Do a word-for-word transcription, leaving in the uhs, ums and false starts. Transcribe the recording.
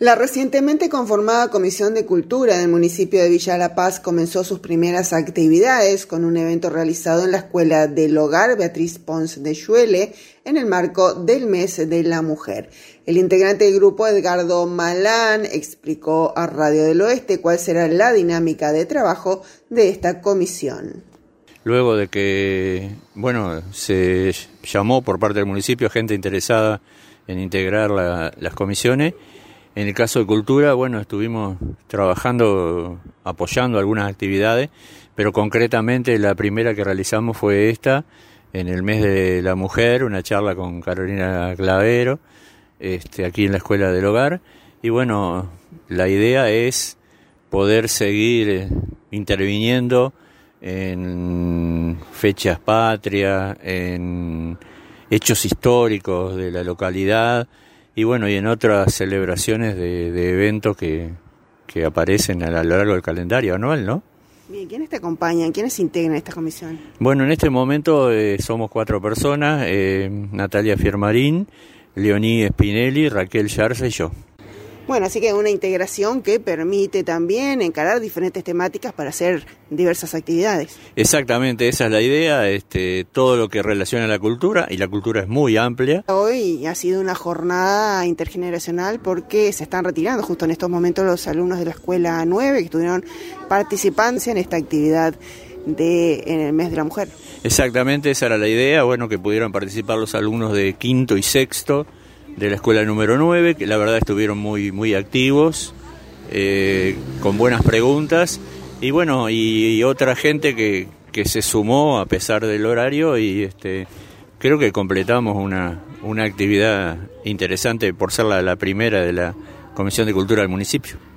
La recientemente conformada Comisión de Cultura del municipio de Villa La Paz comenzó sus primeras actividades con un evento realizado en la Escuela del Hogar Beatriz Pons de Yuele en el marco del Mes de la Mujer. El integrante del grupo, Edgardo Malán, explicó a Radio del Oeste cuál será la dinámica de trabajo de esta comisión. Luego de que, bueno, se llamó por parte del municipio gente interesada en integrar la, las comisiones. En el caso de cultura, bueno, estuvimos trabajando, apoyando algunas actividades, pero concretamente la primera que realizamos fue esta, en el mes de la mujer, una charla con Carolina Clavero, este, aquí en la Escuela del Hogar. Y bueno, la idea es poder seguir interviniendo en fechas patrias, en hechos históricos de la localidad, y bueno, y en otras celebraciones de, de eventos que, que aparecen a lo largo del calendario anual, ¿no? Bien, ¿quiénes te acompañan? ¿Quiénes integran esta comisión? Bueno, en este momento eh, somos cuatro personas, eh, Natalia Fiermarín, Leoní Spinelli, Raquel Yarza y yo. Bueno, así que una integración que permite también encarar diferentes temáticas para hacer diversas actividades. Exactamente, esa es la idea, este, todo lo que relaciona a la cultura, y la cultura es muy amplia. Hoy ha sido una jornada intergeneracional porque se están retirando justo en estos momentos los alumnos de la Escuela nueve que estuvieron participando en esta actividad de en el Mes de la Mujer. Exactamente, esa era la idea, bueno, que pudieran participar los alumnos de quinto y sexto de la escuela número nueve, que la verdad estuvieron muy muy activos, eh, con buenas preguntas, y bueno, y, y otra gente que, que se sumó a pesar del horario, y este creo que completamos una, una actividad interesante por ser la, la primera de la Comisión de Cultura del municipio.